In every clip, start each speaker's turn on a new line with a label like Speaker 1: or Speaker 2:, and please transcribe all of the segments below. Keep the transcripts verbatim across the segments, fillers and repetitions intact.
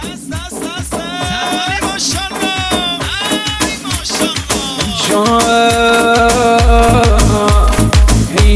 Speaker 1: ای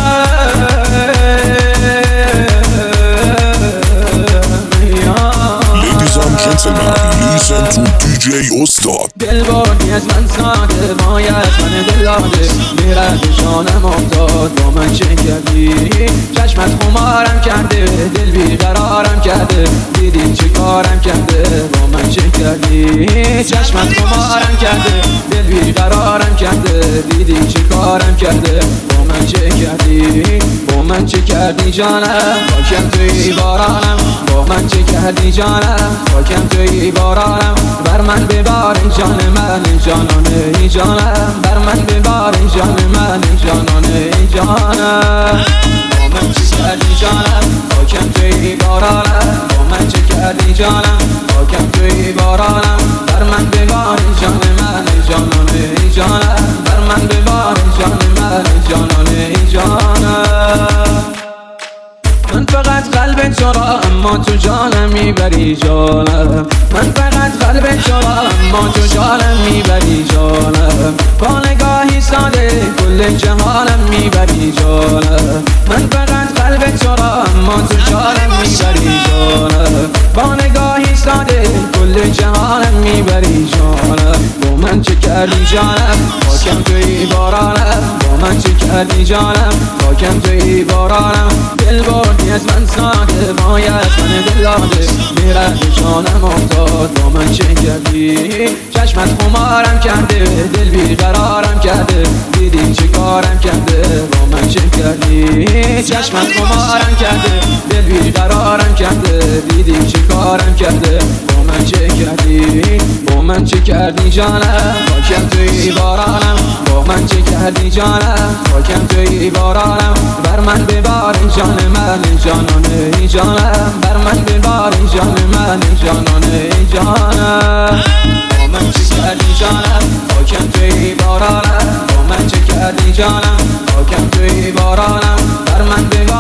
Speaker 2: Ladies and gentlemen, listen to دی جی استاد.
Speaker 1: دل بردی از من ساده مایه از من دل داده میرد شانم افتاد با من چه کردی چشمت خمارم کرده دل بیقرارم کرده دیدی چه کارم کرده با من چه کردی چشمت خمارم کرده دل بیقرارم کرده دیدی چه کارم کرده با من چه کردی با من چه کردی جانم خاکم توی بارانم با من چه کردی جانم خاکم توی بارانم بر من ببار جان من جانانه جانم بر من ببار جان من جانانه جانم با من چه کردی جانم خاکم توی بارانم با من چه کردی جانم خاکم توی بارانم بر من ببار جان من جانانه جانم بر من ببار جان من جانانه جانم من فقط قلب تو را اما تو جانم میبری جانم من فقط قلب تو را اما تو جانم میبری جانم با نگاهی ساده کل جهانم میبری جانم من فقط قلب تو را اما تو جانم میبری جانم با نگاهی ساده کل جهانم میبری جانم با من چه کردی جانم خاکم توی بارانم با من چه کردی جانم خاکم توی بارانم دل بردی از من ساده مایه از من دل داده میرد جانم افتاد با من چه کردی چشمت خمارم کرده دل بیقرارم کرده دیدی چه کارم کرده با من چه کردی چشمت خمارم کرده دل بیقرارم کرده دیدی چه کارم کرده با من چه کردی با من چه کردی جانم خاکم توی بارانم با من چه کردی جانم خاکم توی بارانم بر من ببار جان من جانانه جانم بر من ببار جان من جانانه جانم با من چه کردی جانم خاکم توی بارانم با من چه کردی جانم خاکم توی بارانم بر من ببار